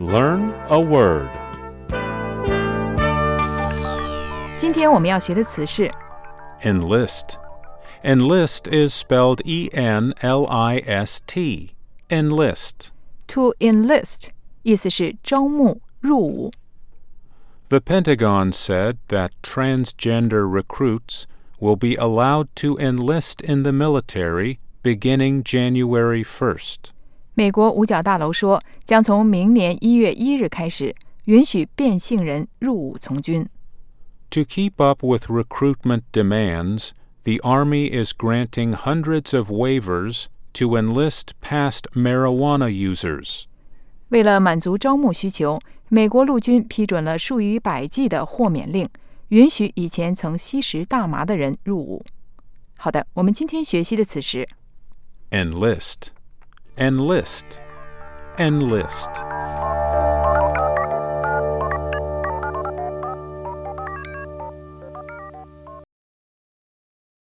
Learn a word. 今天我们要学的词是 Enlist. Enlist is spelled E-N-L-I-S-T. Enlist. to enlist 意思是招募入伍。 The Pentagon said that transgender recruits will be allowed to enlist in the military beginning January 1st. 美国五角大楼说，将从明年1月1日开始，允许变性人入伍从军。 To keep up with recruitment demands, the Army is granting hundreds of waivers to enlist past marijuana users. 为了满足招募需求，美国陆军批准了数以百计的豁免令，允许以前曾吸食大麻的人入伍。好的，我们今天学习的词是 Enlist. Enlist. Enlist.